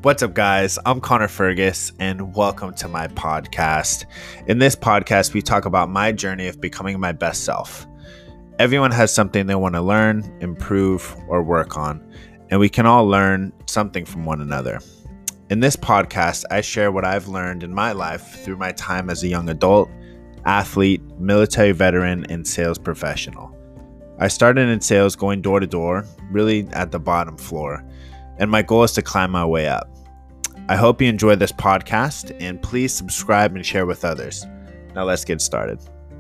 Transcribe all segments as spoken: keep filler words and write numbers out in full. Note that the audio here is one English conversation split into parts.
What's up, guys? I'm Connor Fergus, and welcome to my podcast. In this podcast, we talk about my journey of becoming my best self. Everyone has something they want to learn, improve, or work on, and we can all learn something from one another. In this podcast, I share what I've learned in my life through my time as a young adult, athlete, military veteran, and sales professional. I started in sales going door to door, really at the bottom floor, and my goal is to climb my way up. I hope you enjoy this podcast, and please subscribe and share with others. Now let's get started.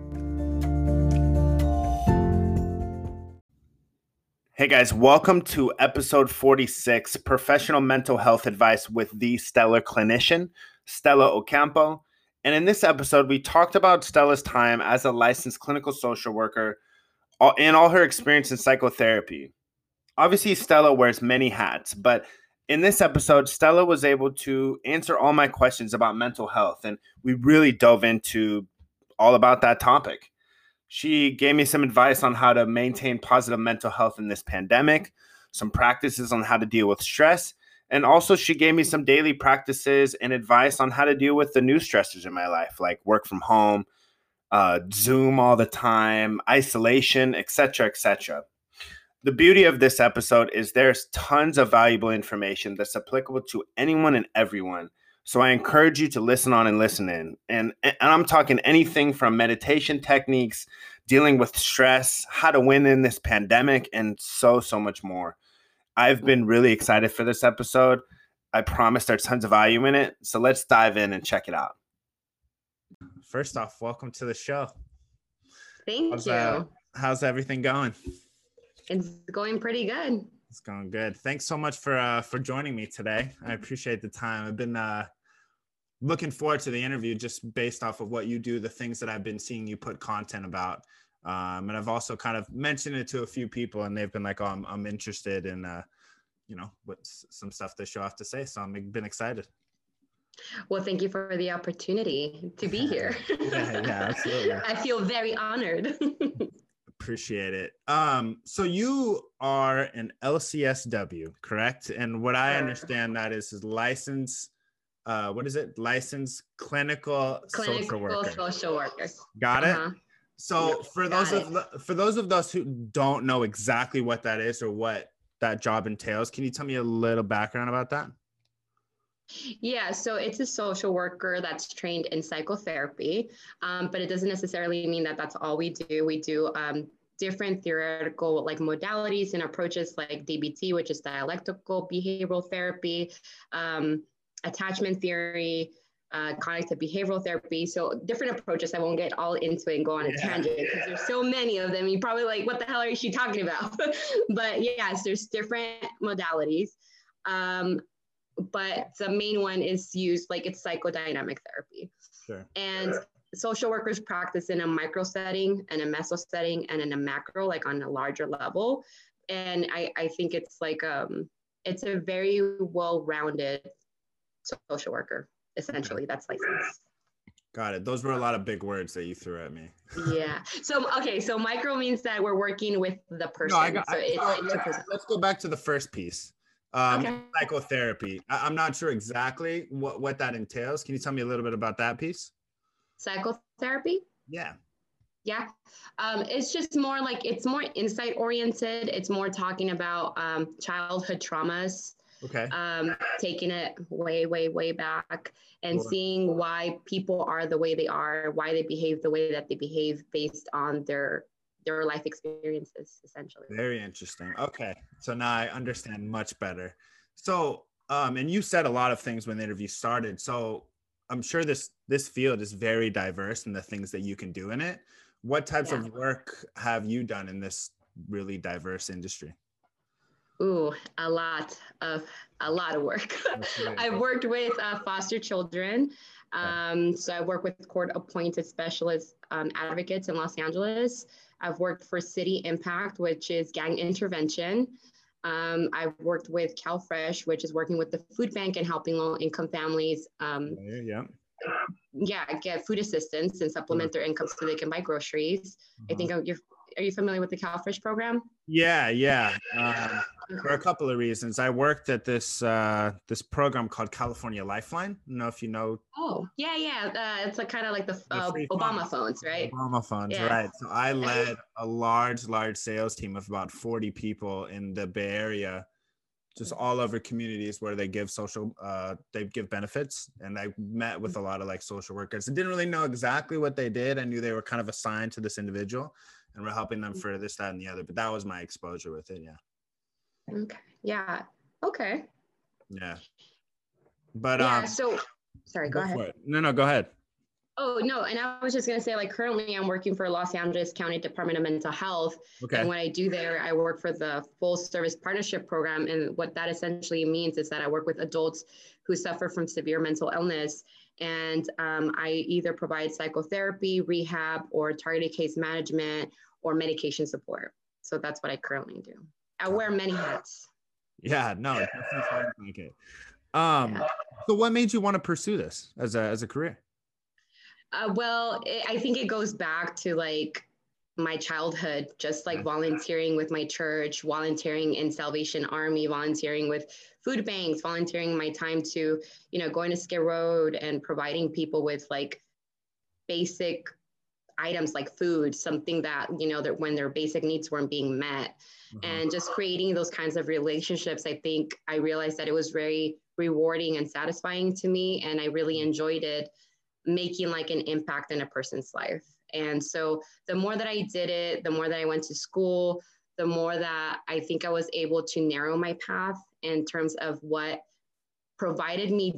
Hey guys, welcome to episode forty-six, Professional Mental Health Advice with the Stellar Clinician, Stella Ocampo. And in this episode, we talked about Stella's time as a licensed clinical social worker and all her experience in psychotherapy. Obviously, Stella wears many hats, but in this episode, Stella was able to answer all my questions about mental health, and we really dove into all about that topic. She gave me some advice on how to maintain positive mental health in this pandemic, some practices on how to deal with stress, and also she gave me some daily practices and advice on how to deal with the new stressors in my life, like work from home, uh, Zoom all the time, isolation, et cetera, et cetera. The beauty of this episode is there's tons of valuable information that's applicable to anyone and everyone. So I encourage you to listen on and listen in. And, and I'm talking anything from meditation techniques, dealing with stress, how to win in this pandemic, and so, so much more. I've been really excited for this episode. I promise there's tons of value in it. So let's dive in and check it out. First off, welcome to the show. Thank how's, you. Uh, how's everything going? It's going pretty good. It's going good. Thanks so much for uh, for joining me today. I appreciate the time. I've been uh, looking forward to the interview just based off of what you do, the things that I've been seeing you put content about. Um, and I've also kind of mentioned it to a few people, and they've been like, oh, I'm, I'm interested in, uh, you know, what some stuff that you have to say. So I've been excited. Well, thank you for the opportunity to be here. yeah, yeah, absolutely. I feel very honored. Appreciate it. Um, so you are an L C S W, correct? And what I understand that is is license. Uh, what is it? Licensed clinical, clinical social worker. social worker. Got uh-huh. it. So Yep, for those it. of for those of us who don't know exactly what that is or what that job entails, can you tell me a little background about that? Yeah, so it's a social worker that's trained in psychotherapy, um, but it doesn't necessarily mean that that's all we do. We do um, different theoretical like modalities and approaches like D B T, which is dialectical behavioral therapy, um, attachment theory, uh, cognitive behavioral therapy. So different approaches. I won't get all into it and go on a yeah. tangent because there's so many of them. You're probably like, what the hell is she talking about? But yes, there's different modalities. Um, but the main one is used like it's psychodynamic therapy. Sure. And social workers practice in a micro setting and a meso setting and in a macro, like on a larger level. And I, I think it's like, um, it's a very well-rounded social worker, essentially. Okay. That's licensed. Got it. Those were a lot of big words that you threw at me. Yeah. So, okay. So micro means that we're working with the person. No, I got, so I, it's, so it's let's, let's go back to the first piece. Um, okay. Psychotherapy. I, I'm not sure exactly what, what that entails. Can you tell me a little bit about that piece? Psychotherapy? Yeah. Yeah. Um, it's just more like, it's more insight oriented. It's more talking about um, childhood traumas. Okay. Um, taking it way, way, way back and Sure. seeing why people are the way they are, why they behave the way that they behave based on their their life experiences, essentially. Very interesting. Okay. So now I understand much better. So, um, and you said a lot of things when the interview started. So I'm sure this, this field is very diverse in the things that you can do in it. What types yeah. of work have you done in this really diverse industry? Ooh, a lot of, a lot of work. I've worked with uh, foster children. Um, so I work with court appointed specialist um, advocates in Los Angeles. I've worked for City Impact, which is gang intervention. Um, I've worked with CalFresh, which is working with the food bank and helping low-income families um, yeah. yeah, get food assistance and supplement their income so they can buy groceries. Uh-huh. I think you're, are you familiar with the CalFresh program? Yeah, yeah. Um, for a couple of reasons. I worked at this uh, this program called California Lifeline. I don't know if you know. Oh, yeah, yeah. Uh, it's like kind of like the The uh, free Obama phones. phones, right? Obama funds, Yeah. right? So I led a large, large sales team of about forty people in the Bay Area, just all over communities where they give social, uh, they give benefits. And I met with a lot of like social workers. I didn't really know exactly what they did. I knew they were kind of assigned to this individual and we're helping them for this, that, and the other. But that was my exposure with it. Yeah. Okay. Yeah. Okay. Yeah. But Yeah. um, So, sorry, go go ahead. for it. No, no, go ahead. Oh, no. And I was just going to say, like, currently I'm working for Los Angeles County Department of Mental Health. Okay. And what I do there, I work for the full service partnership program. And what that essentially means is that I work with adults who suffer from severe mental illness. And um, I either provide psychotherapy, rehab, or targeted case management or medication support. So that's what I currently do. I wear many hats. Yeah, no, it definitely sounds like it. Um, Yeah. so what made you want to pursue this as a as a career? Uh, well, it, I think it goes back to like my childhood, just like volunteering with my church, volunteering in Salvation Army, volunteering with food banks, volunteering my time to, you know, going to Skid Road and providing people with like basic items like food, something that, you know, that when their basic needs weren't being met. Uh-huh. And just creating those kinds of relationships, I think I realized that it was very rewarding and satisfying to me. And I really enjoyed it, making like an impact in a person's life. And so the more that I did it, the more that I went to school, the more that I think I was able to narrow my path in terms of what provided me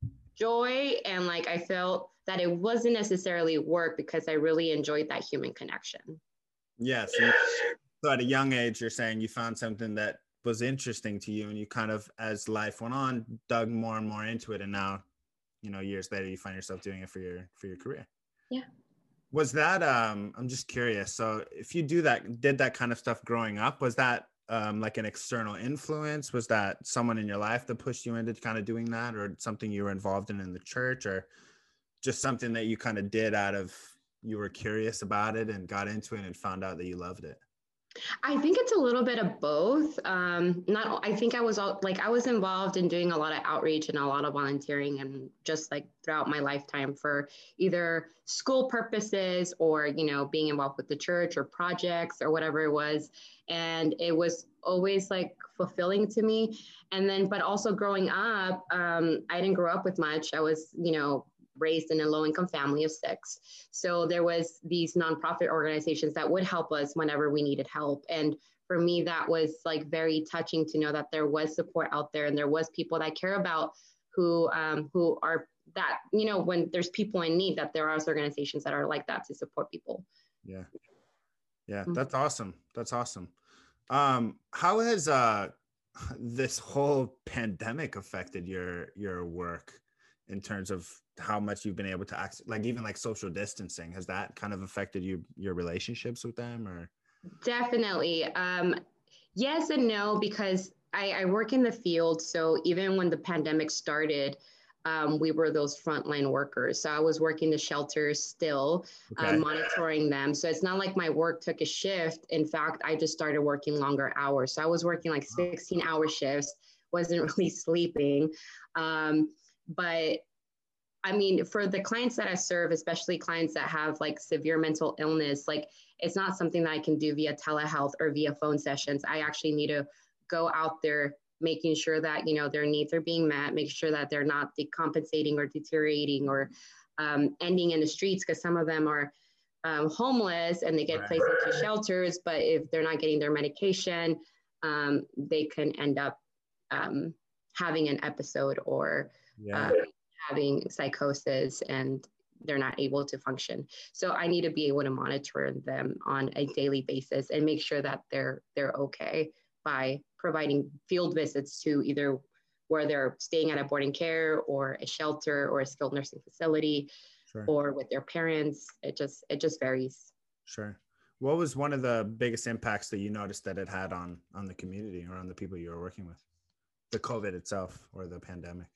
joy. And like I felt that it wasn't necessarily work because I really enjoyed that human connection. Yes. Yeah, so, so at a young age, you're saying you found something that was interesting to you and you kind of, as life went on, dug more and more into it. And now, you know, years later, you find yourself doing it for your, for your career. Yeah. Was that, um, I'm just curious. So if you do that, did that kind of stuff growing up, was that um, like an external influence? Was that someone in your life that pushed you into kind of doing that, or something you were involved in in the church, or just something that you kind of did out of, you were curious about it and got into it and found out that you loved it? I think it's a little bit of both. Um, not, I think I was all, like, I was involved in doing a lot of outreach and a lot of volunteering and just like throughout my lifetime for either school purposes or, you know, being involved with the church or projects or whatever it was. And it was always like fulfilling to me. And then, but also growing up, um, I didn't grow up with much. I was, you know, raised in a low income family of six. So there was these nonprofit organizations that would help us whenever we needed help. And for me, that was like very touching to know that there was support out there and there was people that care about who, um, who are that, you know, when there's people in need, that there are organizations that are like that to support people. Yeah. Yeah. That's awesome. That's awesome. Um, how has, uh, this whole pandemic affected your, your work in terms of how much you've been able to access, like even like social distancing? Has that kind of affected you, your relationships with them, or? Definitely. Um, yes and no, because I, I work in the field. So even when the pandemic started, um, we were those frontline workers. So I was working the shelters still, okay. um, monitoring them. So it's not like my work took a shift. In fact, I just started working longer hours. So I was working like sixteen hour shifts, wasn't really sleeping. Um, but I mean, for the clients that I serve, especially clients that have like severe mental illness, like it's not something that I can do via telehealth or via phone sessions. I actually need to go out there, making sure that, you know, their needs are being met, make sure that they're not decompensating or deteriorating or um, ending in the streets, because some of them are um, homeless and they get right. placed into shelters. But if they're not getting their medication, um, they can end up um, having an episode or yeah. uh, having psychosis and they're not able to function. So I need to be able to monitor them on a daily basis and make sure that they're they're okay by providing field visits to either where they're staying at a boarding care or a shelter or a skilled nursing facility, sure. or with their parents. It just it just varies. Sure. What was one of the biggest impacts that you noticed that it had on on the community or on the people you were working with? The COVID itself or the pandemic?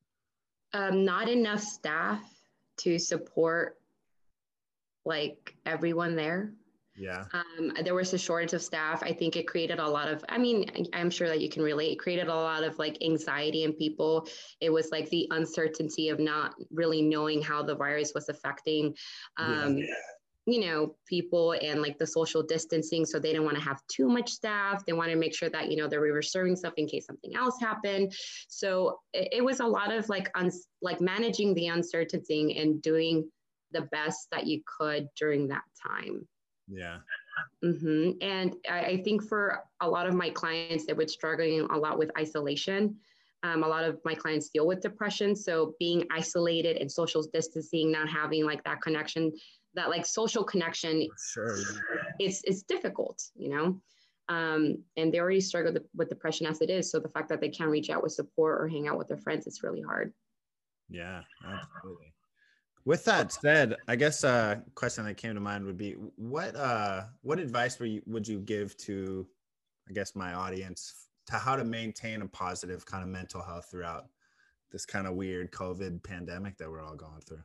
Um, not enough staff to support like everyone there. Yeah. Um, there was a shortage of staff. I think it created a lot of, I mean, I'm sure that you can relate, it created a lot of like anxiety in people. It was like the uncertainty of not really knowing how the virus was affecting, um, yeah. you know, people, and like the social distancing. So they didn't want to have too much staff. They wanted to make sure that, you know, they were reserving stuff in case something else happened. So it, it was a lot of like, uns- like managing the uncertainty and doing the best that you could during that time. Yeah. Mm-hmm. And I, I think for a lot of my clients that were struggling a lot with isolation, um, a lot of my clients deal with depression. So being isolated and social distancing, not having like that connection, that like social connection, sure, it's, it's difficult, you know? Um, and they already struggle with depression as it is. So the fact that they can't reach out with support or hang out with their friends, it's really hard. Yeah, absolutely. With that said, I guess a question that came to mind would be what uh what advice would you, would you give to, I guess, my audience to how to maintain a positive kind of mental health throughout this kind of weird COVID pandemic that we're all going through?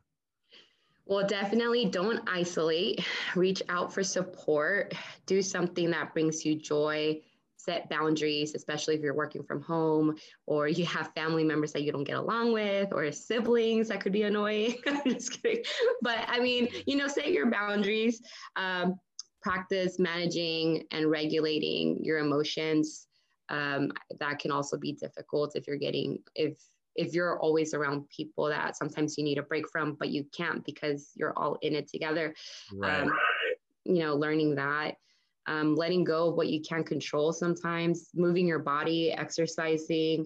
Well, definitely don't isolate, reach out for support, do something that brings you joy, set boundaries, especially if you're working from home or you have family members that you don't get along with or siblings that could be annoying. I'm just kidding. But I mean, you know, set your boundaries, um, practice managing and regulating your emotions. Um, that can also be difficult if you're getting, if if you're always around people that sometimes you need a break from, but you can't because you're all in it together. Right. Um, you know, learning that, um, letting go of what you can't control sometimes, moving your body, exercising,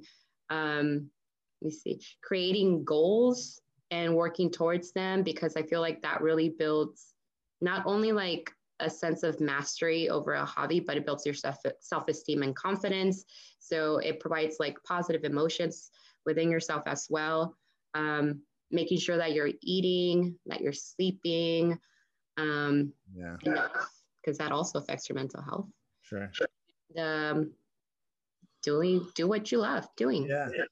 um, let me see, creating goals and working towards them, because I feel like that really builds not only like a sense of mastery over a hobby, but it builds your self, self-esteem and confidence. So it provides like positive emotions within yourself as well. Um, making sure that you're eating, that you're sleeping. Um, yeah. Because that also affects your mental health. Sure. Um, doing, do what you love doing. Yeah. Yeah.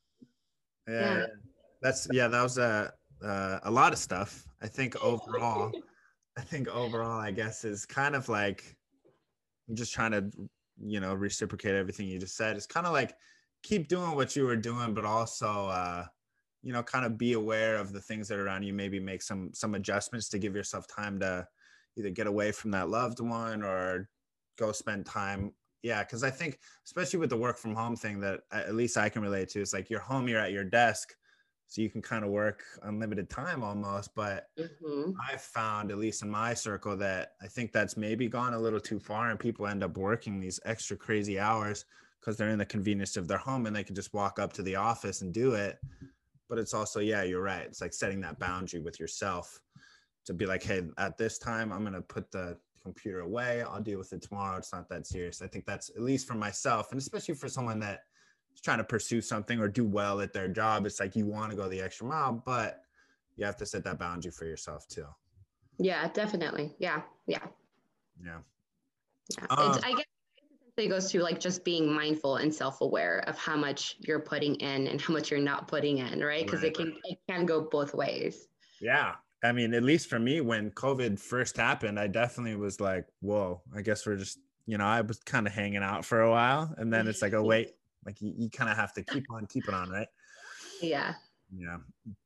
Yeah. yeah. That's, yeah, that was a, uh, a lot of stuff. I think overall, I think overall, I guess, is kind of like, I'm just trying to, you know, reciprocate everything you just said. It's kind of like keep doing what you were doing, but also, uh, you know, kind of be aware of the things that are around you. Maybe make some some adjustments to give yourself time to either get away from that loved one or go spend time. Yeah, because I think, especially with the work from home thing, that at least I can relate to, it's like you're home, you're at your desk, so you can kind of work unlimited time almost. But Mm-hmm. I've found, at least in my circle, that I think that's maybe gone a little too far, and people end up working these extra crazy hours because they're in the convenience of their home and they can just walk up to the office and do it. But it's also, yeah, you're right. It's like setting that boundary with yourself to be like, hey, at this time, I'm going to put the computer away. I'll deal with it tomorrow. It's not that serious. I think that's, at least for myself, and especially for someone that is trying to pursue something or do well at their job, it's like you want to go the extra mile, but you have to set that boundary for yourself too. Yeah, definitely. Yeah. Yeah. Yeah. Yeah. Um, It's, I guess it goes to like just being mindful and self-aware of how much you're putting in and how much you're not putting in, right? Because right. it can, it can go both ways. Yeah. I mean, at least for me, when COVID first happened, I definitely was like, whoa, I guess we're just, you know, I was kind of hanging out for a while. And then it's like, oh, wait, like you, you kind of have to keep on keeping on, right? Yeah. Yeah.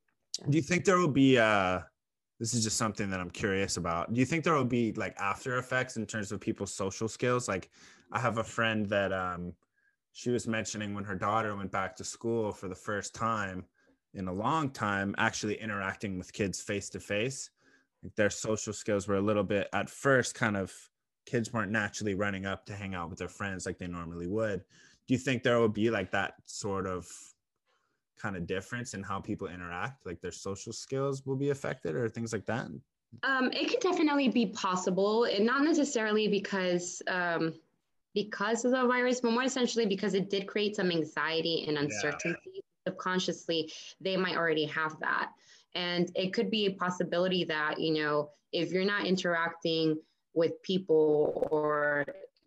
Do you think there will be, uh, this is just something that I'm curious about. Do you think there will be like after effects in terms of people's social skills? Like I have a friend that um, she was mentioning when her daughter went back to school for the first time in a long time, actually interacting with kids face to face. Their social skills were a little bit at first kind of, kids weren't naturally running up to hang out with their friends like they normally would. Do you think there will be like that sort of kind of difference in how people interact, like their social skills will be affected or things like that? Um, it could definitely be possible, and not necessarily because um, because of the virus, but more essentially because it did create some anxiety and uncertainty. Yeah. Subconsciously, they might already have that, and it could be a possibility that, you know, if you're not interacting with people or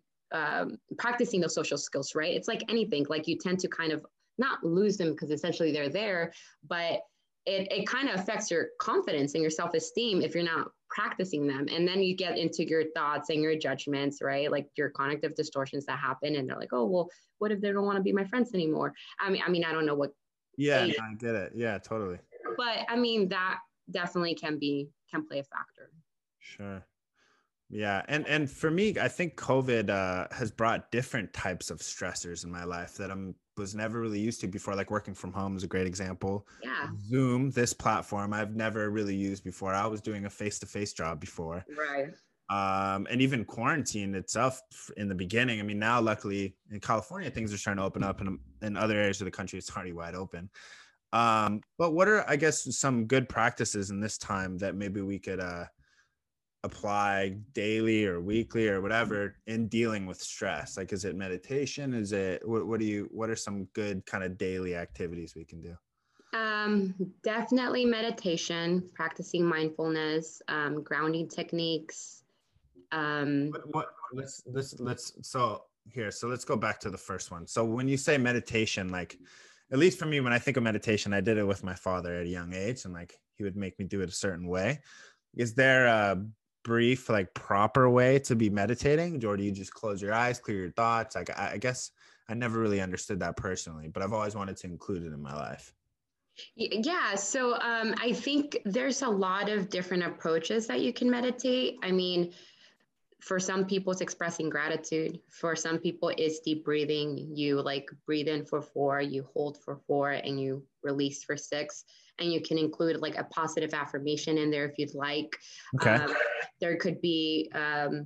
um, practicing those social skills, right? It's like anything, like you tend to kind of not lose them because essentially they're there, but it, it kind of affects your confidence and your self-esteem if you're not practicing them. And then you get into your thoughts and your judgments, right? Like your cognitive distortions that happen. And they're like, oh, well, what if they don't want to be my friends anymore? I mean, I mean, I don't know what. Yeah, no, I get it. Yeah, totally. But I mean, that definitely can be, can play a factor. Sure. Yeah. And, and for me, I think COVID uh, has brought different types of stressors in my life that I'm was never really used to before. Like working from home is a great example. Yeah. Zoom, this platform, I've never really used before. I was doing a face-to-face job before. Right. Um, and even quarantine itself in the beginning. I mean, now luckily in California, things are starting to open up, and in other areas of the country, it's already wide open. Um, but what are, I guess, some good practices in this time that maybe we could uh, apply daily or weekly or whatever in dealing with stress? Like, is it meditation? Is it, what, what do you, what are some good kind of daily activities we can do? Um, definitely meditation, practicing mindfulness, um, grounding techniques. Um, what, what let's, let's, let's, so here, so let's go back to the first one. So when you say meditation, like, at least for me, when I think of meditation, I did it with my father at a young age, and like, he would make me do it a certain way. Is there a brief, like proper way to be meditating, or do you just close your eyes, clear your thoughts? Like, I, I guess I never really understood that personally, but I've always wanted to include it in my life. Yeah, so um, I think there's a lot of different approaches that you can meditate. I mean, for some people, it's expressing gratitude. For some people, it's deep breathing. You like breathe in for four, you hold for four, and you release for six. And you can include like a positive affirmation in there if you'd like. Okay. Um, there could be um,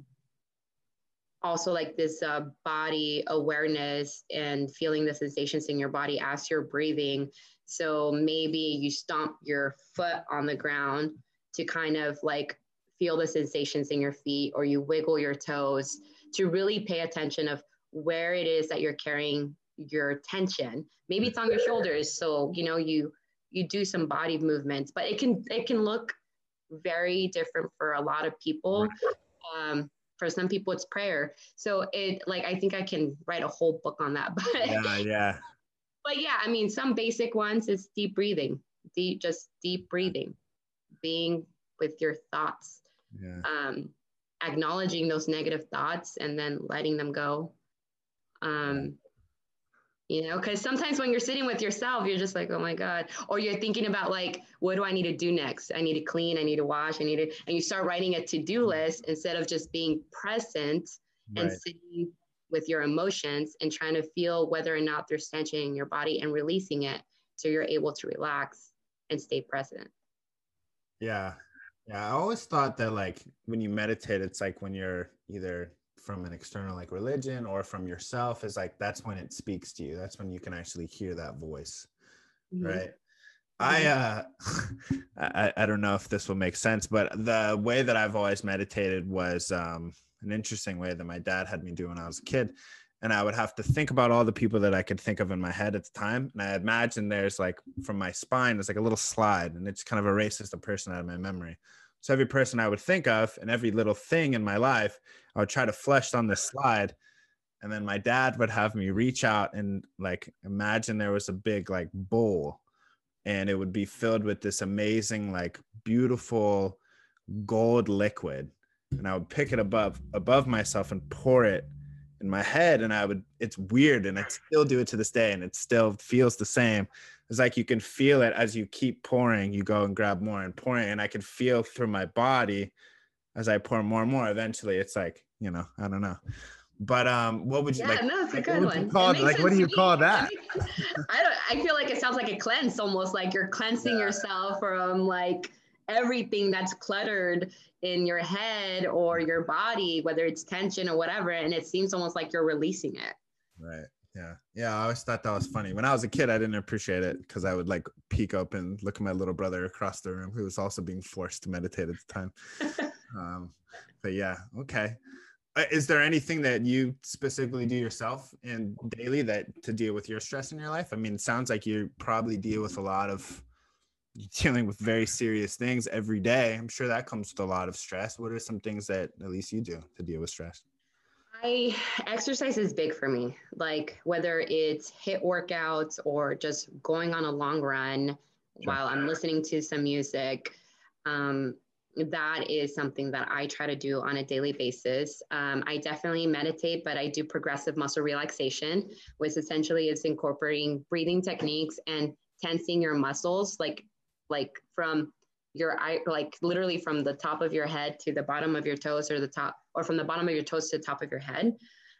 also like this uh, body awareness and feeling the sensations in your body as you're breathing. So maybe you stomp your foot on the ground to kind of like feel the sensations in your feet, or you wiggle your toes to really pay attention of where it is that you're carrying your tension. Maybe it's on your shoulders. So, you know, you, you do some body movements, but it can, it can look very different for a lot of people. Um, for some people it's prayer. So it like, I think I can write a whole book on that, but yeah, yeah. But yeah, I mean, some basic ones is deep breathing, deep, just deep breathing, being with your thoughts, Yeah. um, acknowledging those negative thoughts and then letting them go. Um, you know, because sometimes when you're sitting with yourself, you're just like, oh my God. Or you're thinking about like, what do I need to do next? I need to clean, I need to wash, I need to, and you start writing a to-do list instead of just being present and Right. sitting with your emotions and trying to feel whether or not there's tension in your body and releasing it so you're able to relax and stay present. Yeah. Yeah. I always thought that like when you meditate, it's like when you're either from an external like religion or from yourself, is like that's when it speaks to you. That's when you can actually hear that voice. Mm-hmm. Right. I uh I, I don't know if this will make sense, but the way that I've always meditated was um an interesting way that my dad had me do when I was a kid. And I would have to think about all the people that I could think of in my head at the time. And I imagine there's like from my spine, there's like a little slide, and it's kind of erases the person out of my memory. So every person I would think of and every little thing in my life, I would try to flesh on this slide. And then my dad would have me reach out and like imagine there was a big like bowl, and it would be filled with this amazing, like beautiful gold liquid. And I would pick it above above myself and pour it in my head. And I would, it's weird. And I still do it to this day. And it still feels the same. It's like you can feel it as you keep pouring, you go and grab more and pouring. And I can feel through my body as I pour more and more. Eventually it's like, you know, I don't know. But um, what would you yeah, like? No, it's a like, good what one. Call it? Like, what do you call that? Makes, I don't. I feel like it sounds like a cleanse, almost like you're cleansing yeah. yourself from like everything that's cluttered in your head or your body, whether it's tension or whatever. And it seems almost like you're releasing it. Right. Yeah. Yeah. I always thought that was funny. When I was a kid, I didn't appreciate it because I would like peek up and look at my little brother across the room who was also being forced to meditate at the time. um, but yeah. Okay. Is there anything that you specifically do yourself and daily that to deal with your stress in your life? I mean, it sounds like you probably deal with a lot of dealing with very serious things every day. I'm sure that comes with a lot of stress. What are some things that at least you do to deal with stress? I exercise is big for me. Like whether it's HIIT workouts or just going on a long run sure. while I'm listening to some music. Um, that is something that I try to do on a daily basis. Um, I definitely meditate, but I do progressive muscle relaxation, which essentially is incorporating breathing techniques and tensing your muscles, like like from your eye, like literally from the top of your head to the bottom of your toes, or the top, or from the bottom of your toes to the top of your head.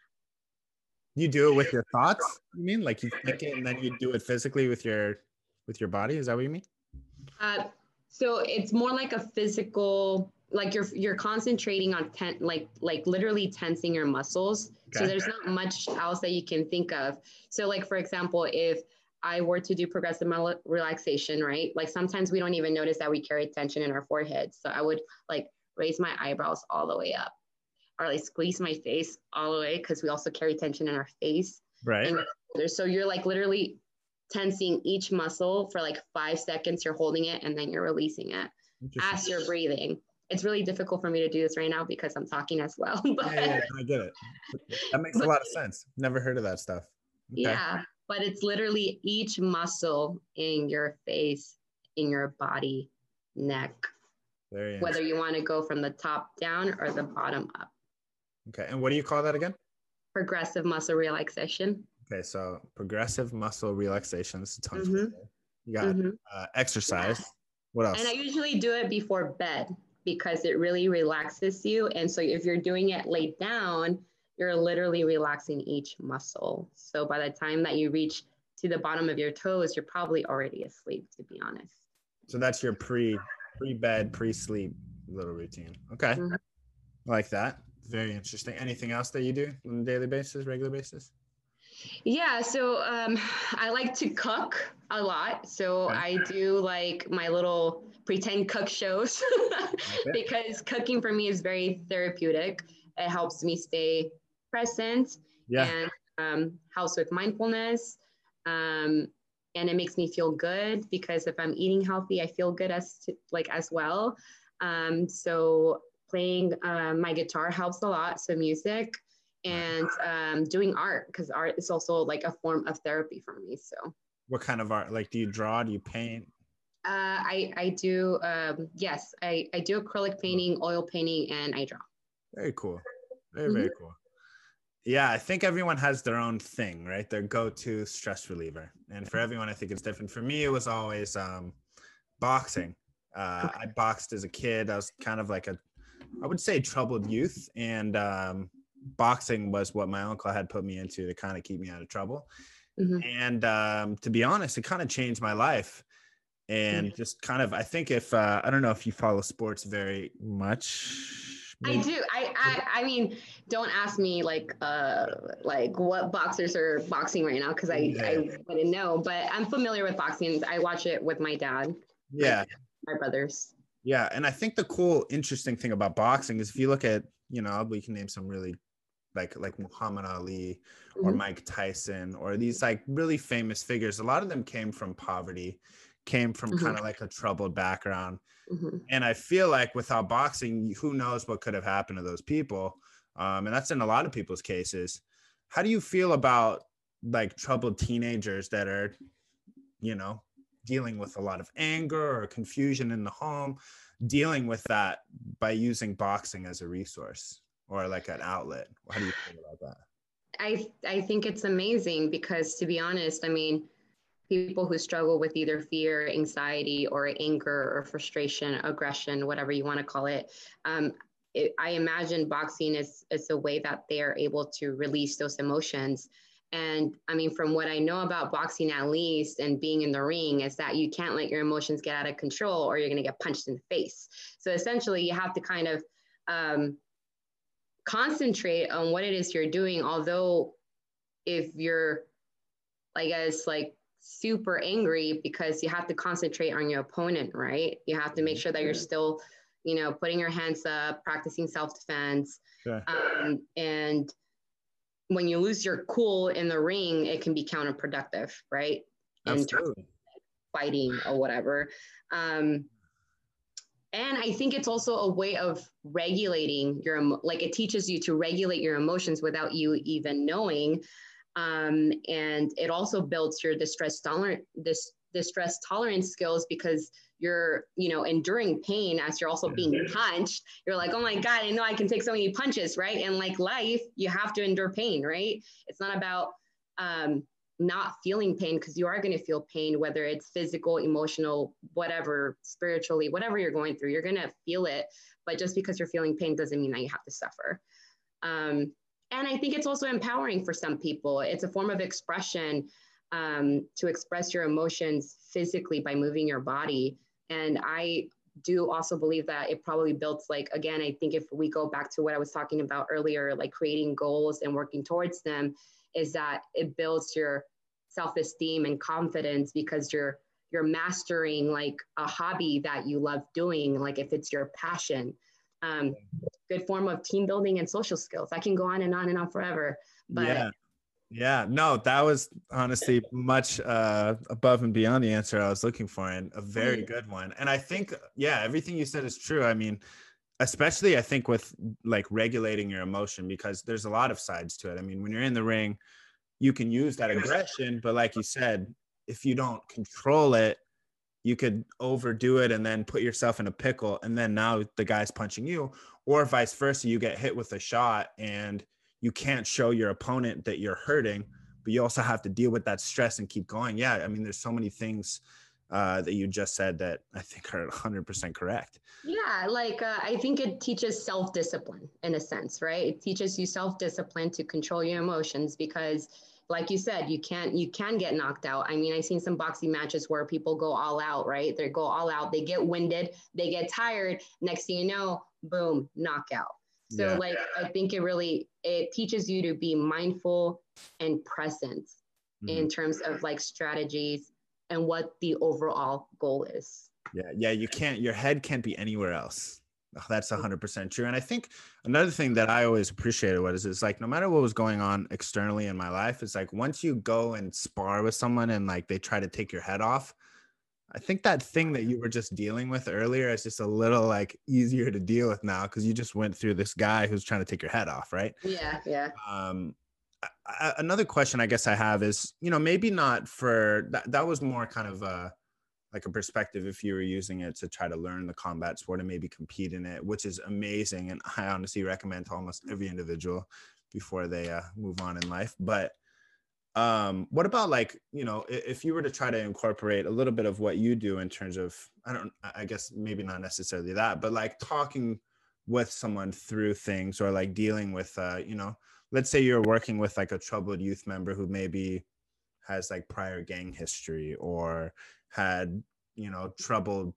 You do it with your thoughts? You mean like you think it and then you do it physically with your with your body? Is that what you mean? Uh, so it's more like a physical, like you're you're concentrating on ten, like like literally tensing your muscles. Okay. So there's not much else that you can think of. So like for example, if I were to do progressive relaxation, right? Like sometimes we don't even notice that we carry tension in our forehead. So I would like raise my eyebrows all the way up, or like squeeze my face all the way, because we also carry tension in our face. Right. And so you're like literally tensing each muscle for like five seconds. You're holding it and then you're releasing it as you're breathing. It's really difficult for me to do this right now because I'm talking as well. But, yeah, yeah, I get it. That makes but, a lot of sense. Never heard of that stuff. Okay. Yeah, but it's literally each muscle in your face, in your body, neck, Very whether you want to go from the top down or the bottom up. Okay, and what do you call that again? Progressive muscle relaxation. Okay, so progressive muscle relaxation. This is a ton mm-hmm. of You got mm-hmm. uh, exercise. Yeah. What else? And I usually do it before bed because it really relaxes you. And so if you're doing it laid down, you're literally relaxing each muscle. So by the time that you reach to the bottom of your toes, you're probably already asleep, to be honest. So that's your pre pre-bed, pre-sleep little routine. Okay. Mm-hmm. I like that. Very interesting. Anything else that you do on a daily basis, regular basis? Yeah, so um, I like to cook a lot. So okay. I do like my little pretend cook shows okay. because cooking for me is very therapeutic. It helps me stay present yeah. and um, helps with mindfulness. Um, and it makes me feel good because if I'm eating healthy, I feel good as to, like as well. Um, so playing uh, my guitar helps a lot. So music. And um, doing art, because art is also like a form of therapy for me. So what kind of art? Like, do you draw? Do you paint? Uh, I, I do. Um, yes, I, I do acrylic painting, oil painting, and I draw. Very cool. Very, mm-hmm. very cool. Yeah, I think everyone has their own thing, right? Their go-to stress reliever. And for everyone, I think it's different. For me, it was always um, boxing. Uh, okay. I boxed as a kid. I was kind of like a, I would say troubled youth. And um, boxing was what my uncle had put me into to kind of keep me out of trouble. Mm-hmm. And um, to be honest, it kind of changed my life. And mm-hmm. just kind of, I think if, uh, I don't know if you follow sports very much. Maybe. I do. I, I I mean, don't ask me like uh like what boxers are boxing right now because I, yeah. I wouldn't know, but I'm familiar with boxing. I watch it with my dad. Yeah. My, my brothers. Yeah. And I think the cool, interesting thing about boxing is if you look at, you know, we can name some really like like Muhammad Ali or mm-hmm. Mike Tyson or these like really famous figures. A lot of them came from poverty, came from mm-hmm. kind of like a troubled background. Mm-hmm. And I feel like without boxing, who knows what could have happened to those people. Um, and that's in a lot of people's cases. How do you feel about like troubled teenagers that are, you know, dealing with a lot of anger or confusion in the home, dealing with that by using boxing as a resource or like an outlet? How do you feel about that? I, I think it's amazing because, to be honest, I mean, people who struggle with either fear, anxiety, or anger, or frustration, aggression, whatever you want to call it. Um, it I imagine boxing is, is a way that they are able to release those emotions. And I mean, from what I know about boxing, at least, and being in the ring, is that you can't let your emotions get out of control or you're going to get punched in the face. So essentially, you have to kind of um, concentrate on what it is you're doing. Although if you're, I guess, like, super angry, because you have to concentrate on your opponent, right? You have to make sure that you're still, you know, putting your hands up, practicing self-defense. Sure. Um, and when you lose your cool in the ring, it can be counterproductive, right? In terms of fighting or whatever. Um, and I think it's also a way of regulating your, like it teaches you to regulate your emotions without you even knowing. Um, and it also builds your distress tolerant, this the stress tolerance skills, because you're, you know, enduring pain as you're also being punched. You're like, oh my God, I know I can take so many punches, right? And like life, you have to endure pain, right? It's not about um, not feeling pain, because you are going to feel pain, whether it's physical, emotional, whatever, spiritually, whatever you're going through, you're going to feel it. But just because you're feeling pain doesn't mean that you have to suffer. Um, and I think it's also empowering for some people. It's a form of expression, um, to express your emotions physically by moving your body. And I do also believe that it probably builds, like, again, I think if we go back to what I was talking about earlier, like creating goals and working towards them, is that it builds your self-esteem and confidence, because you're you're mastering like a hobby that you love doing, like if it's your passion. Um, good form of team building and social skills. I can go on and on and on forever. But yeah. Yeah, no, that was honestly much uh, above and beyond the answer I was looking for, and a very good one. And I think, yeah, everything you said is true. I mean, especially I think with like regulating your emotion, because there's a lot of sides to it. I mean, when you're in the ring, you can use that aggression, but like you said, if you don't control it, you could overdo it and then put yourself in a pickle. And then now the guy's punching you, or vice versa, you get hit with a shot and you can't show your opponent that you're hurting, but you also have to deal with that stress and keep going. Yeah. I mean, there's so many things uh, that you just said that I think are one hundred percent correct. Yeah. Like, uh, I think it teaches self-discipline in a sense, right? It teaches you self-discipline to control your emotions, because like you said, you can't, you can get knocked out. I mean, I've seen some boxing matches where people go all out, right? They go all out, they get winded, they get tired. Next thing you know, boom, knockout. So yeah. like, I think it really, it teaches you to be mindful and present mm-hmm. in terms of like strategies and what the overall goal is. Yeah. Yeah. You can't, your head can't be anywhere else. Oh, that's one hundred percent true. And I think another thing that I always appreciated was, is like, no matter what was going on externally in my life, it's like, once you go and spar with someone and like they try to take your head off, I think that thing that you were just dealing with earlier is just a little like easier to deal with now, because you just went through this guy who's trying to take your head off, right? Yeah, yeah. Um, I, I, another question I guess I have is, you know, maybe not for that. That was more kind of a like a perspective if you were using it to try to learn the combat sport and maybe compete in it, which is amazing, and I honestly recommend to almost every individual before they uh, move on in life. But Um, what about like, you know, if you were to try to incorporate a little bit of what you do in terms of, I don't, I guess maybe not necessarily that, but like talking with someone through things, or like dealing with, uh, you know, let's say you're working with like a troubled youth member who maybe has like prior gang history, or had, you know, troubled,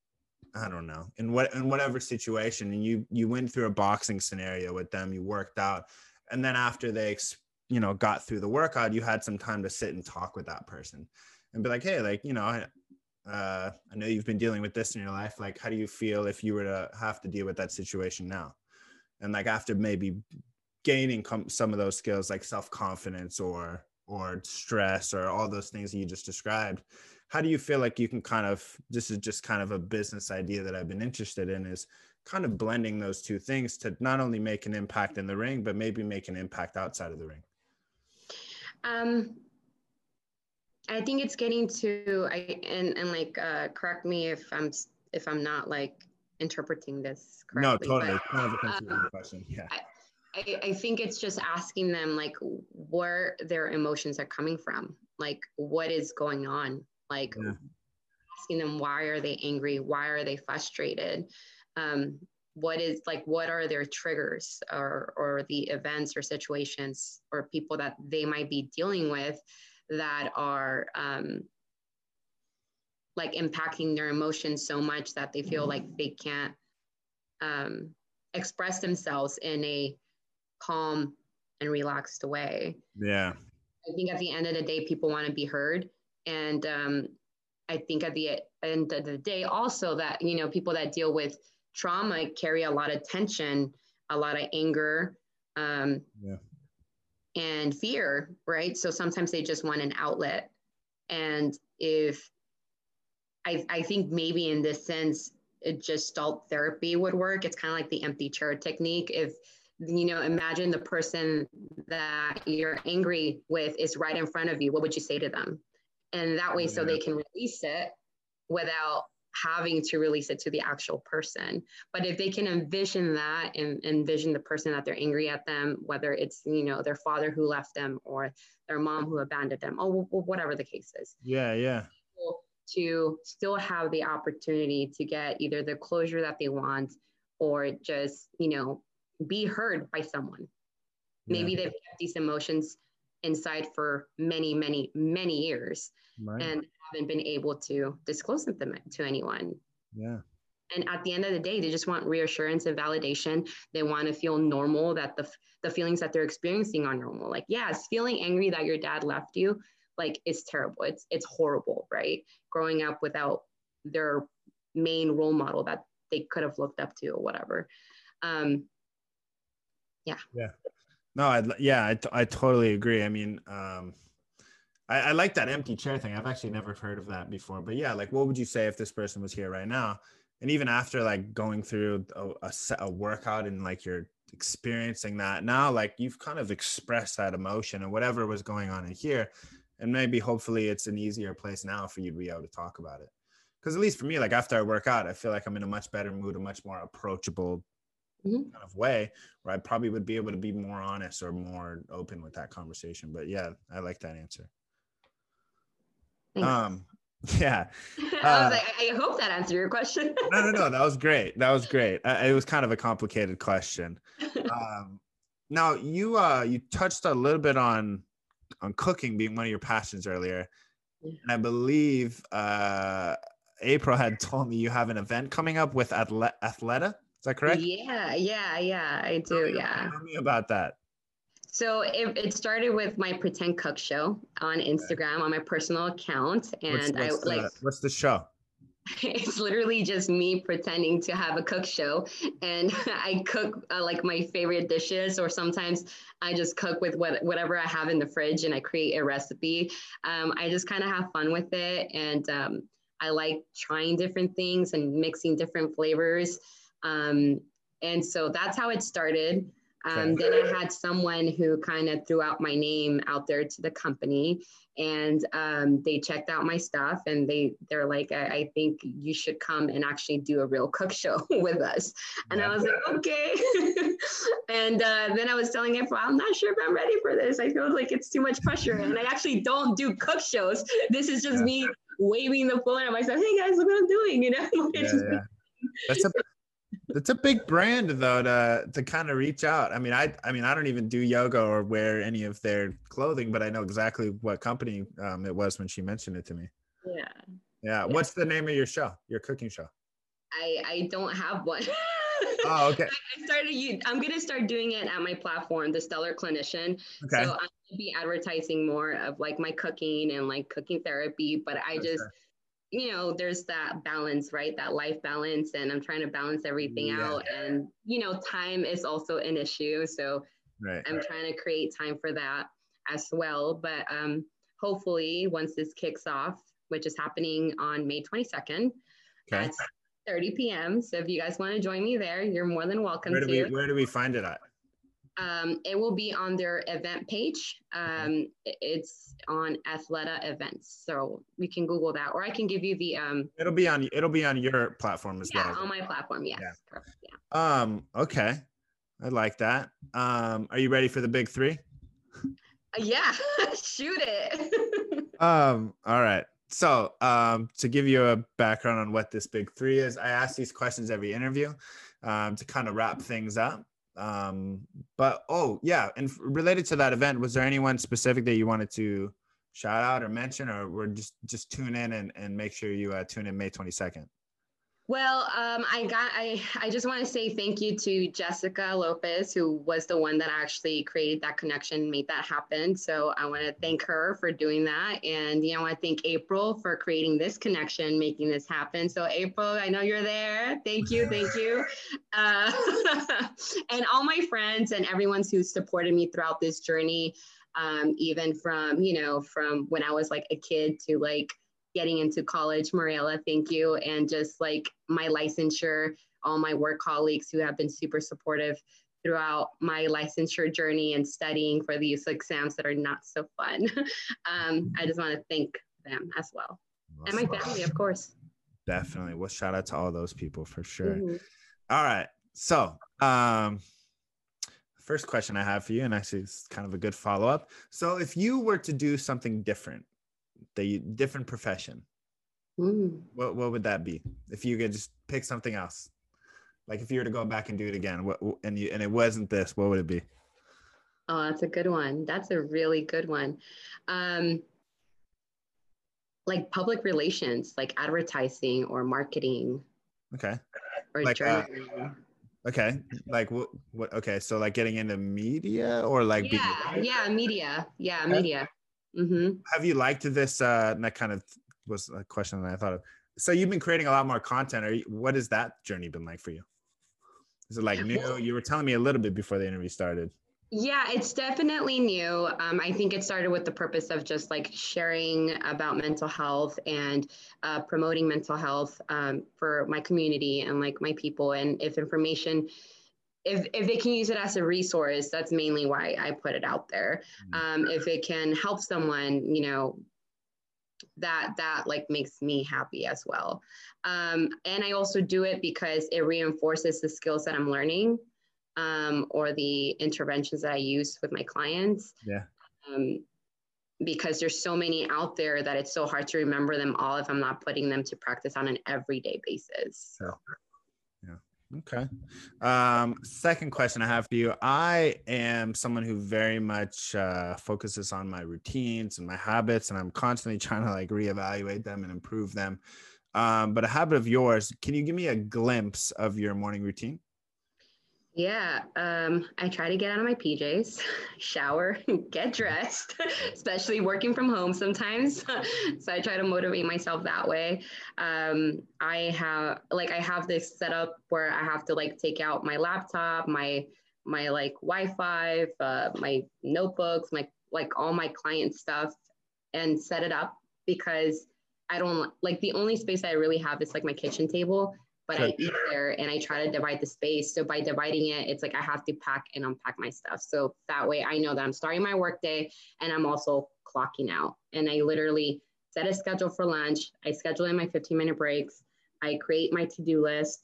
I don't know, in what, in whatever situation, and you, you went through a boxing scenario with them, you worked out, and then after they you know, got through the workout, you had some time to sit and talk with that person and be like, hey, like, you know, I, uh, I know you've been dealing with this in your life. Like, how do you feel if you were to have to deal with that situation now? And like, after maybe gaining com- some of those skills, like self-confidence or, or stress, or all those things that you just described, how do you feel like you can kind of, this is just kind of a business idea that I've been interested in, is kind of blending those two things to not only make an impact in the ring, but maybe make an impact outside of the ring? Um, I think it's getting to, I, and, and like, uh, correct me if I'm, if I'm not like interpreting this correctly. No, totally. But, kind of a confusing um, question. Yeah. I, I, I think it's just asking them like where their emotions are coming from, like what is going on, like yeah. asking them, why are they angry? Why are they frustrated? Um, what is like, what are their triggers, or, or the events or situations or people that they might be dealing with that are um, like impacting their emotions so much that they feel like they can't um, express themselves in a calm and relaxed way. Yeah. I think at the end of the day, people want to be heard. And um, I think at the end of the day also that, you know, people that deal with trauma carry a lot of tension, a lot of anger, um, yeah. and fear, right? So sometimes they just want an outlet. And if, I, I think maybe in this sense, it Gestalt therapy would work. It's kind of like the empty chair technique. If, you know, imagine the person that you're angry with is right in front of you, what would you say to them? And that way, yeah. so they can release it without having to release it to the actual person. But if they can envision that and envision the person that they're angry at them, whether it's, you know, their father who left them or their mom who abandoned them, or whatever the case is. Yeah, yeah. To still have the opportunity to get either the closure that they want or just, you know, be heard by someone. Maybe yeah. they've kept these emotions inside for many, many, many years right. and haven't been able to disclose them to anyone. Yeah. And at the end of the day, they just want reassurance and validation. They want to feel normal, that the, the feelings that they're experiencing are normal. Like, yes, feeling angry that your dad left you, like, it's terrible. It's, it's horrible, right? Growing up without their main role model that they could have looked up to or whatever. Um, yeah. Yeah. No, I, yeah, I, I totally agree. I mean, um, I, I like that empty chair thing. I've actually never heard of that before, but yeah, like, what would you say if this person was here right now? And even after like going through a, a, a workout and like you're experiencing that now, like you've kind of expressed that emotion and whatever was going on in here. And maybe hopefully it's an easier place now for you to be able to talk about it. Because at least for me, like after I work out, I feel like I'm in a much better mood, a much more approachable mm-hmm. kind of way where I probably would be able to be more honest or more open with that conversation. But yeah, I like that answer. Thanks. Um, yeah. I was uh, like, I hope that answered your question. no, no, no. That was great. That was great. Uh, it was kind of a complicated question. Um, now you, uh, you touched a little bit on, on cooking being one of your passions earlier. Yeah. And I believe, uh, April had told me you have an event coming up with Athle- Athleta. Is that correct? Yeah, yeah, yeah, I do. Tell me, yeah. Tell me about that. So it, it started with my Pretend Cook show on Instagram okay. on my personal account. And what's, what's I the, like, what's the show? It's literally just me pretending to have a cook show. And I cook uh, like my favorite dishes, or sometimes I just cook with what, whatever I have in the fridge and I create a recipe. Um, I just kind of have fun with it. And um, I like trying different things and mixing different flavors. Um, and so that's how it started. Um, okay. Then I had someone who kind of threw out my name out there to the company, and um, they checked out my stuff, and they, they're like, I, I think you should come and actually do a real cook show with us. And yeah. I was like, okay. and uh, then I was telling April, I'm not sure if I'm ready for this. I feel like it's too much pressure. And I actually don't do cook shows. This is just yeah. me waving the phone at myself. Hey guys, look what I'm doing, you know? yeah, yeah. That's a That's a big brand though, to to kind of reach out. I mean, I I mean, I don't even do yoga or wear any of their clothing, but I know exactly what company um, it was when she mentioned it to me. Yeah. Yeah. yeah. What's the name of your show? Your cooking show? I I don't have one. Oh, okay. I started. I'm gonna start doing it at my platform, The Stellar Clinician. Okay. So I'm gonna be advertising more of like my cooking and like cooking therapy, but I just. Sure. You know, there's that balance, right? That life balance. And I'm trying to balance everything yeah. out. And, you know, time is also an issue. So right. I'm trying to create time for that as well. But um, hopefully once this kicks off, which is happening on May twenty-second okay. at thirty p.m. So if you guys want to join me there, you're more than welcome where do to. We, where do we find it at? Um, it will be on their event page. Um, okay. It's on Athleta Events, so you can Google that, or I can give you the. Um, it'll be on. It'll be on your platform as yeah, well. Yeah, on my platform. Yes. Yeah. yeah. Um. Okay. I like that. Um. Are you ready for the big three? Yeah. Shoot it. um. All right. So, um, to give you a background on what this big three is, I ask these questions every interview, um, to kind of wrap things up. Um, but, oh yeah. And related to that event, was there anyone specific that you wanted to shout out or mention, or we're just, just tune in and, and make sure you uh, tune in May twenty-second? Well, um, I got, I, I just want to say thank you to Jessica Lopez, who was the one that actually created that connection, made that happen. So I want to thank her for doing that. And, you know, I want to thank April for creating this connection, making this happen. So April, I know you're there. Thank you. Thank you. Uh, and all my friends and everyone who's supported me throughout this journey, um, even from, you know, from when I was like a kid to like, getting into college. Mariela, thank you. And just like my licensure, all my work colleagues who have been super supportive throughout my licensure journey and studying for these exams that are not so fun. um, I just want to thank them as well. Awesome. And my family, of course. Definitely. Well, shout out to all those people for sure. Mm-hmm. All right. So, um, first question I have for you, and actually it's kind of a good follow-up. So if you were to do something different, the different profession, Mm. what, what would that be? If you could just pick something else, like if you were to go back and do it again, what, and you, and it wasn't this, what would it be? Oh, that's a good one. That's a really good one. Um, like public relations, like advertising or marketing. Okay. Or like, uh, journaling. okay. Like what, what, okay. So like getting into media or like, yeah, being- yeah, media. Yeah, okay. media. Mm-hmm. Have you liked this? Uh, and that kind of was a question that I thought of. So you've been creating a lot more content. Are you, what has that journey been like for you? Is it like new? You were telling me a little bit before the interview started. Yeah, it's definitely new. Um, I think it started with the purpose of just like sharing about mental health and uh, promoting mental health um, for my community and like my people. And if information, if, if they can use it as a resource, that's mainly why I put it out there. Um, if it can help someone, you know, that that like makes me happy as well. Um, and I also do it because it reinforces the skills that I'm learning. Um, or the interventions that I use with my clients. Yeah. Um, because there's so many out there that it's so hard to remember them all if I'm not putting them to practice on an everyday basis. So. Yeah. Okay. Um, second question I have for you. I am someone who very much uh, focuses on my routines and my habits, and I'm constantly trying to like reevaluate them and improve them. Um, but a habit of yours, can you give me a glimpse of your morning routine? Yeah, um, I try to get out of my P Js, shower, get dressed, especially working from home sometimes. So I try to motivate myself that way. Um, I have like I have this setup where I have to like take out my laptop, my my like Wi-Fi, uh, my notebooks, my like all my client stuff, and set it up because I don't like the only space I really have is like my kitchen table. But sure. I eat there and I try to divide the space. So by dividing it, it's like I have to pack and unpack my stuff. So that way I know that I'm starting my workday and I'm also clocking out. And I literally set a schedule for lunch. I schedule in my fifteen minute breaks. I create my to-do list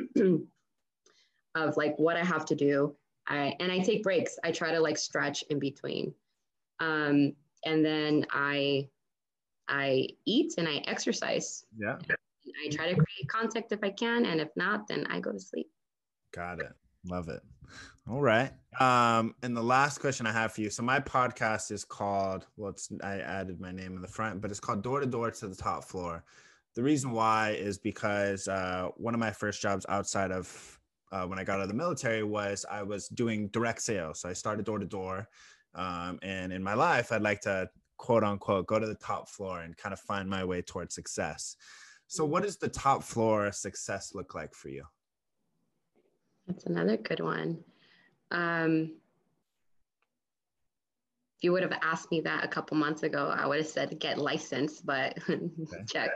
of like what I have to do. I, and I take breaks. I try to like stretch in between. Um, and then I, I eat and I exercise. Yeah. I try to create content if I can, and if not, then I go to sleep. Got it. Love it. All right. Um, and the last question I have for you. So my podcast is called, well, it's, I added my name in the front, but it's called Door to Door to the Top Floor. The reason why is because uh, one of my first jobs outside of uh, when I got out of the military was I was doing direct sales. So I started door to door. Um, and in my life, I'd like to quote unquote, go to the top floor and kind of find my way towards success. So what does the top floor success look like for you? That's another good one. Um, if you would have asked me that a couple months ago, I would have said get licensed, but okay. Check.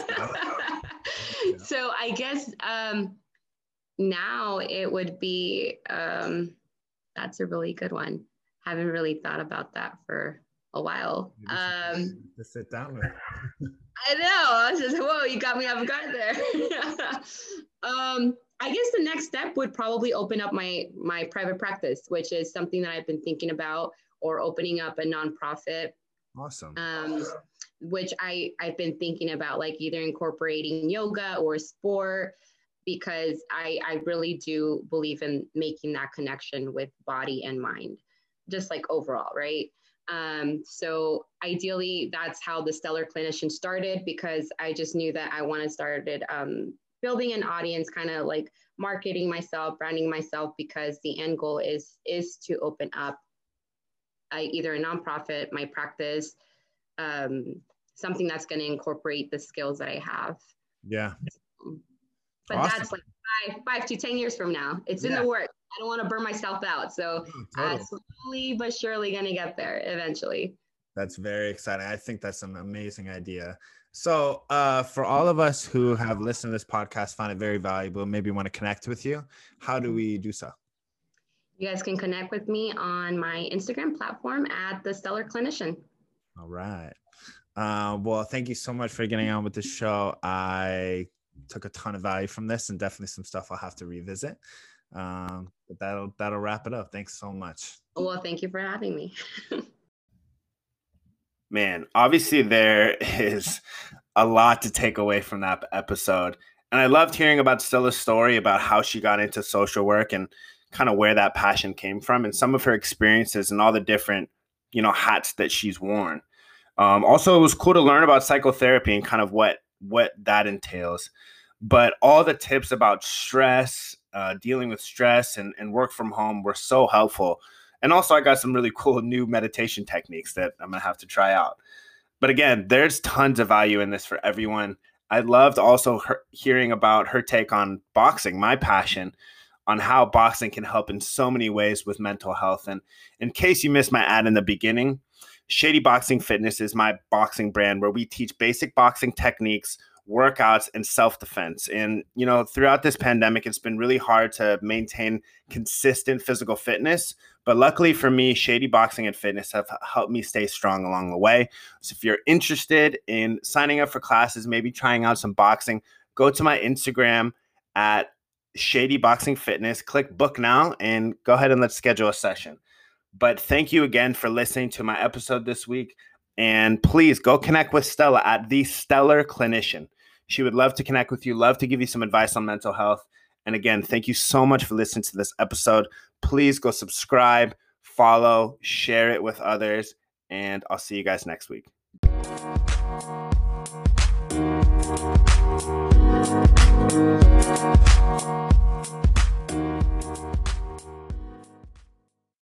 So I guess um, now it would be, um, that's a really good one. Haven't really thought about that for a while. Um, to sit down with. I know. I was just, whoa, you got me off guard there. um, I guess the next step would probably open up my my private practice, which is something that I've been thinking about, or opening up a nonprofit. Awesome. Um, which I I've been thinking about, like either incorporating yoga or sport, because I I really do believe in making that connection with body and mind, just like overall, right? Um, so ideally, that's how the Stellar Clinician started, because I just knew that I wanted to started um, building an audience, kind of like marketing myself, branding myself, because the end goal is is to open up a, either a nonprofit, my practice, um, something that's going to incorporate the skills that I have. Yeah. But awesome. That's like five, five to ten years from now. It's yeah. in the works. I don't want to burn myself out. So oh, totally. uh, slowly but surely going to get there eventually. That's very exciting. I think that's an amazing idea. So uh, for all of us who have listened to this podcast, find it very valuable, maybe want to connect with you, how do we do so? You guys can connect with me on my Instagram platform at The Stellar Clinician. All right. Uh, well, thank you so much for getting on with the show. I took a ton of value from this, and definitely some stuff I'll have to revisit. Um, but that'll that'll wrap it up. Thanks so much. Well, thank you for having me. Man, obviously there is a lot to take away from that episode. And I loved hearing about Stella's story about how she got into social work and kind of where that passion came from and some of her experiences and all the different, you know, hats that she's worn. Um, also, it was cool to learn about psychotherapy and kind of what what that entails. But all the tips about stress, uh, dealing with stress and, and work from home were so helpful. And also, I got some really cool new meditation techniques that I'm going to have to try out. But again, there's tons of value in this for everyone. I loved also her, hearing about her take on boxing, my passion, on how boxing can help in so many ways with mental health. And in case you missed my ad in the beginning, Shady Boxing Fitness is my boxing brand where we teach basic boxing techniques, workouts, and self-defense. And, you know, throughout this pandemic, it's been really hard to maintain consistent physical fitness. But luckily for me, Shady Boxing and Fitness have helped me stay strong along the way. So if you're interested in signing up for classes, maybe trying out some boxing, go to my Instagram at Shady Boxing Fitness, click book now, and go ahead and let's schedule a session. But thank you again for listening to my episode this week. And please go connect with Stella at The Stellar Clinician. She would love to connect with you, love to give you some advice on mental health. And again, thank you so much for listening to this episode. Please go subscribe, follow, share it with others, and I'll see you guys next week.